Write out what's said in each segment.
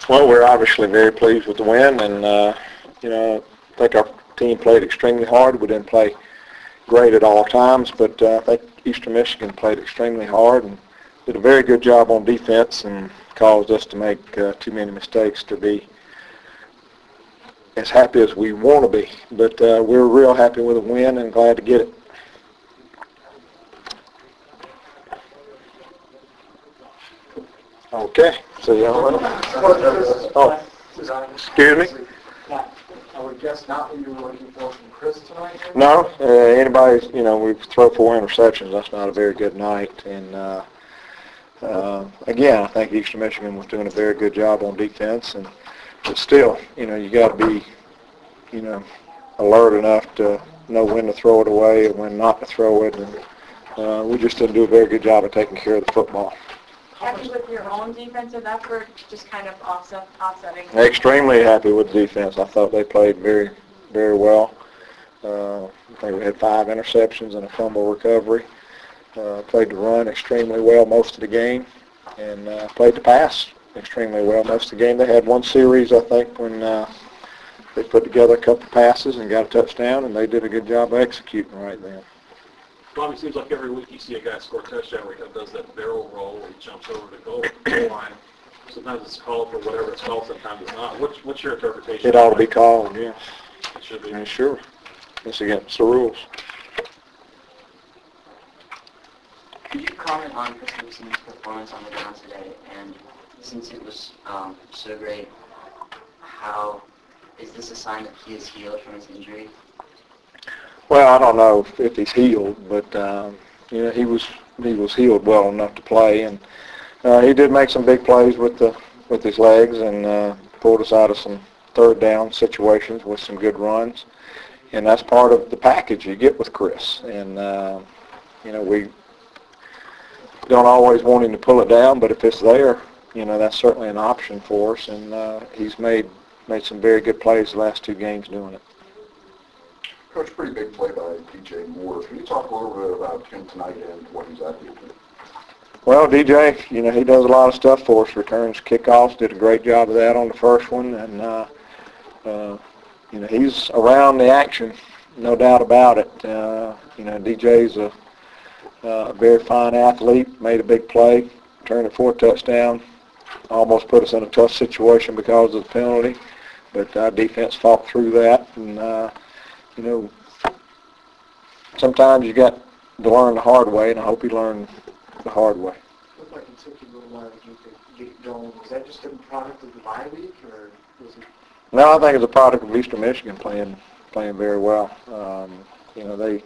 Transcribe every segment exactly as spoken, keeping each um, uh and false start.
Well, we're obviously very pleased with the win, and uh, you know, I think our team played extremely hard. We didn't play great at all times, but uh, I think Eastern Michigan played extremely hard and did a very good job on defense and caused us to make uh, too many mistakes to be as happy as we want to be. But uh, we're real happy with the win and glad to get it. Okay. So you know, oh, excuse me. I would guess not what you were looking for from Chris tonight? No, uh, anybody, you know, we've thrown four interceptions. That's not a very good night. And, uh, uh, again, I think Eastern Michigan was doing a very good job on defense. And but still, you know, you got to be, you know, alert enough to know when to throw it away and when not to throw it. And uh, we just didn't do a very good job of taking care of the football. Happy with your own defensive effort, just kind of offset, offsetting? Extremely happy with the defense. I thought they played very, very well. Uh, I think we had five interceptions and a fumble recovery. Uh, played the run extremely well most of the game, and uh, played the pass extremely well most of the game. They had one series, I think, when uh, they put together a couple passes and got a touchdown, and they did a good job of executing right then. Bobby, it seems like every week you see a guy score a touchdown where he does that barrel roll and he jumps over the goal, goal line. Sometimes it's called for whatever it's called, sometimes it's not. What's, what's your interpretation? It ought to be called, yes. It should be. Yeah, sure. It's against the rules. Could you comment on Chris Nixon's performance on the ground today? And since it was um, so great, how is this a sign that he is healed from his injury? Well, I don't know if, if he's healed, but um, you know, he was he was healed well enough to play, and uh, he did make some big plays with the with his legs, and uh, pulled us out of some third down situations with some good runs, and that's part of the package you get with Chris. And uh, you know, we don't always want him to pull it down, but if it's there, you know, that's certainly an option for us, and uh, he's made made some very good plays the last two games doing it. Coach, pretty big play by D J Moore. Can you talk a little bit about him tonight and what he's at? Well, D J, you know, he does a lot of stuff for us. Returns kickoffs, did a great job of that on the first one, and uh, uh, you know, he's around the action, no doubt about it. Uh, you know, D J's a, a very fine athlete. Made a big play, turned it for a touchdown. Almost put us in a tough situation because of the penalty, but our defense fought through that, and. Uh, You know, sometimes you got to learn the hard way, and I hope he learned the hard way. It looked like it took you a little while to get, get going. Was that just a product of the bye week, or was it? No, I think it's a product of Eastern Michigan playing playing very well. Um, you know, they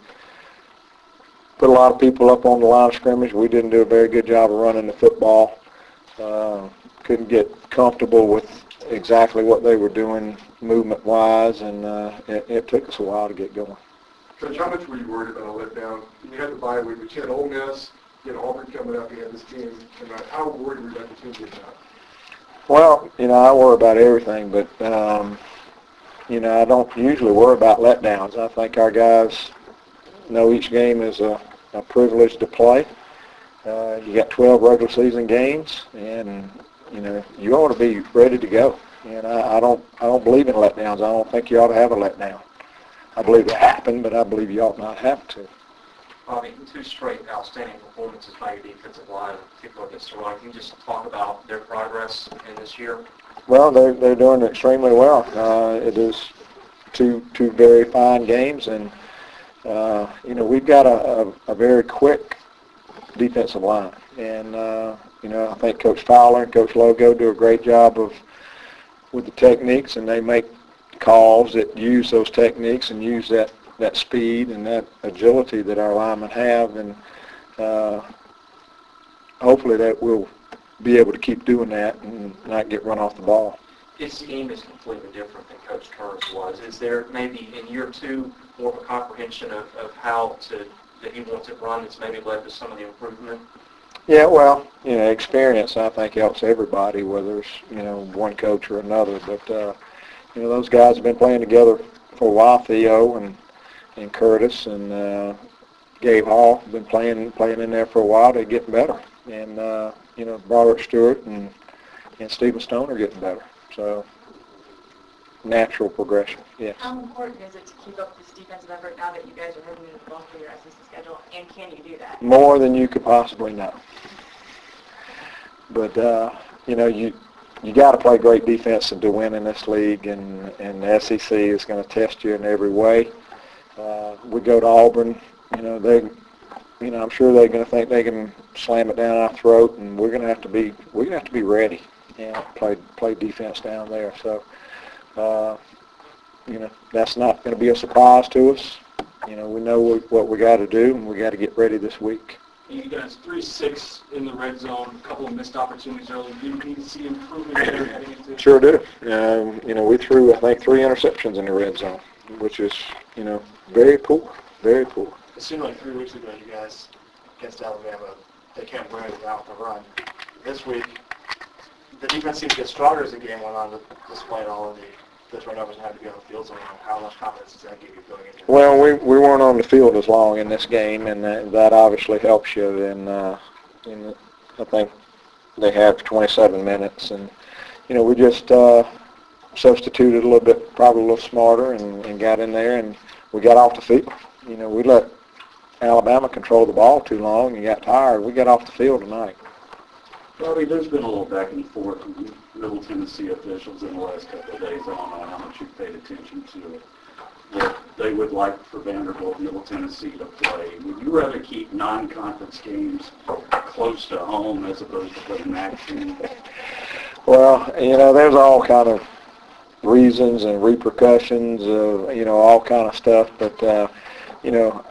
put a lot of people up on the line of scrimmage. We didn't do a very good job of running the football. Uh, couldn't get comfortable with exactly what they were doing movement-wise, and uh, it, it took us a while to get going. Coach, how much were you worried about a letdown? You had the bye week, but you had Ole Miss, you had Auburn coming up, you had this team, and how worried were you about the team getting out? Well, you know, I worry about everything, but, um, you know, I don't usually worry about letdowns. I think our guys know each game is a, a privilege to play. Uh, you got twelve regular season games, and you know, you ought to be ready to go. And I, I don't, I don't believe in letdowns. I don't think you ought to have a letdown. I believe it happened, but I believe you ought not have to. Bobby, two straight outstanding performances by your defensive line, particularly against the run. Can you just talk about their progress in this year? Well, they're they're doing extremely well. Uh, it is two two very fine games, and uh, you know, we've got a, a, a very quick defensive line, and uh, you know, I think Coach Fowler and Coach Logo do a great job of with the techniques, and they make calls that use those techniques and use that, that speed and that agility that our linemen have, and uh, hopefully that we'll be able to keep doing that and not get run off the ball. His scheme is completely different than Coach Turner's was. Is there maybe in year two more of a comprehension of, of how to that he wants it run that's maybe led to some of the improvement? Yeah, well, you know, experience I think helps everybody, whether it's, you know, one coach or another. But, uh, you know, those guys have been playing together for a while, Theo and, and Curtis and uh, Gabe Hall have been playing playing in there for a while. They're getting better. And, uh, you know, Robert Stewart and, and Stephen Stone are getting better. So natural progression, yeah. How important is it to keep up this defensive effort now that you guys are heading into the bulk of your S E C schedule, and can you do that? More than you could possibly know. But, uh, you know, you you got to play great defense to win in this league, and, and the S E C is going to test you in every way. Uh, we go to Auburn, you know, they, you know, I'm sure they're going to think they can slam it down our throat, and we're going to have to be, we're going to have to be ready, you know, play play defense down there. So, uh, you know, that's not going to be a surprise to us. You know, we know what, what we got to do, and we got to get ready this week. You guys, three six in the red zone, a couple of missed opportunities early. Do you need to see improvement there heading into? Sure do. Um, you know, we threw, I think, three interceptions in the red zone, which is, you know, very poor, very poor. It seemed like three weeks ago you guys, against Alabama, they can't win without the run. This week, the defense seems to get stronger as the game went on, despite all of the, the turnovers and having to be on the field. So how much confidence does that give you going into it? Well, we we weren't on the field as long in this game, and that, that obviously helps you. And uh, in, I think they have twenty-seven minutes, and you know we just uh, substituted a little bit, probably a little smarter, and, and got in there, and we got off the field. You know, we let Alabama control the ball too long and got tired. We got off the field tonight. Bobby, there's been a little back and forth with Middle Tennessee officials in the last couple of days. I don't know how much you've paid attention to it. What they would like for Vanderbilt, Middle Tennessee to play. Would you rather keep non-conference games close to home as opposed to putting action? Well, you know, there's all kind of reasons and repercussions of, you know, all kind of stuff. But, uh, you know,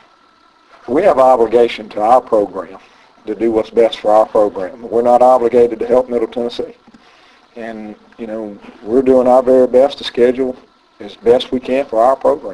we have an obligation to our program to do what's best for our program. We're not obligated to help Middle Tennessee. And, you know, we're doing our very best to schedule as best we can for our program.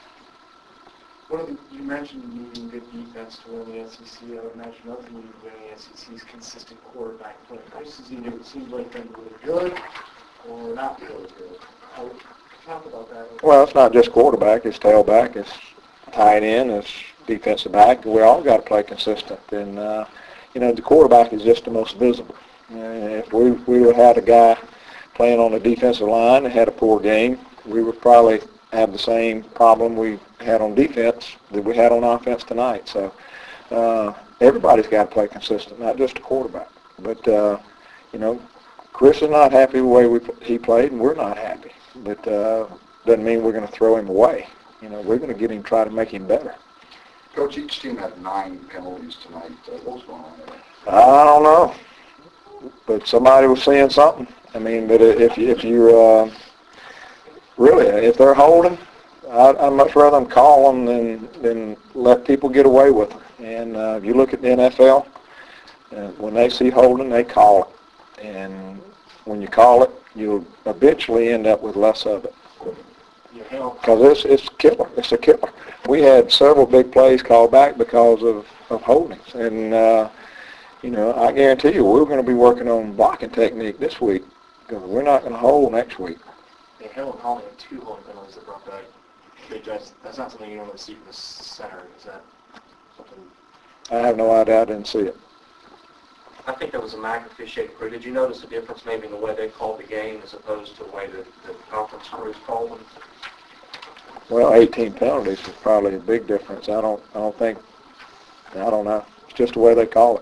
One of the, you mentioned needing good defense to win the S E C. I would imagine another thing you need to win the S E C is consistent quarterback play. This season it seems like been really good or not really good. I would talk about that. Well, it's not just quarterback. It's tailback. It's tight end. It's defensive back. We all got to play consistent. And, uh, you know, the quarterback is just the most visible. Uh, if we, we would have had a guy playing on the defensive line that had a poor game, we would probably have the same problem we had on defense that we had on offense tonight. So uh, everybody's got to play consistent, not just the quarterback. But, uh, you know, Chris is not happy with the way we, he played, and we're not happy. But uh, doesn't mean we're going to throw him away. You know, we're going to get him, try to make him better. Coach, each team had nine penalties tonight. Uh, what was going on there? I don't know. But somebody was saying something. I mean, but if, if you're, uh, really, if they're holding, I'd, I'd much rather them call them than, than let people get away with them. And uh, if you look at the N F L, uh, when they see holding, they call it. And when you call it, you'll eventually end up with less of it. Because it's, it's killer. It's a killer. We had several big plays called back because of, of holdings. And, uh, you know, I guarantee you we're going to be working on blocking technique this week because we're not going to hold next week. Yeah, Helen Holly had two holding penalties that brought back. They just, that's not something you normally see from the center. Is that something? I have no idea. I didn't see it. I think that was a McAfee shake crew. Did you notice the difference maybe in the way they called the game as opposed to the way that the conference crews called them? Well, eighteen penalties is probably a big difference. I don't, I don't think, I don't know. It's just the way they call it.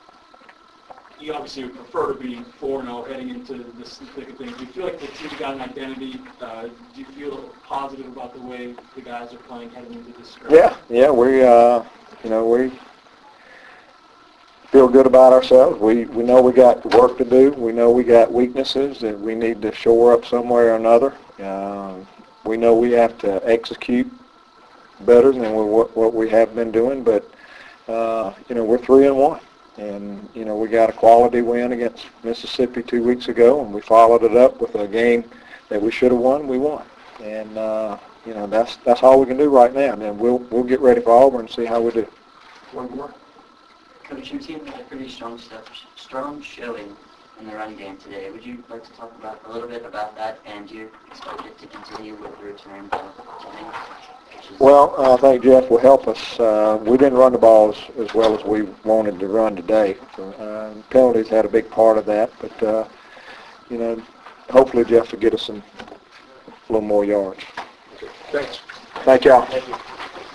You obviously would prefer to be four and oh heading into this thick of things. Do you feel like the team's got an identity? Uh, do you feel positive about the way the guys are playing heading into this stretch? Yeah, yeah, we, uh, you know, we feel good about ourselves. We we know we got work to do. We know we got weaknesses that we need to shore up some way or another. Um, we know we have to execute better than we, what, what we have been doing, but uh, you know, we're three and one. And, you know, we got a quality win against Mississippi two weeks ago, and we followed it up with a game that we should have won. We won. And, uh, you know, that's that's all we can do right now. And then we'll, we'll get ready for Auburn and see how we do. One more. Coach, your team had a pretty strong stuff, strong showing in the run game today. Would you like to talk about a little bit about that, and do you expect it to continue with the return to Jennings? Well, I think Jeff will help us. Uh, we didn't run the ball as, as well as we wanted to run today. So, uh, penalties had a big part of that, but uh, you know, hopefully Jeff will get us some, a little more yards. Thanks. Thank y'all. Thank you.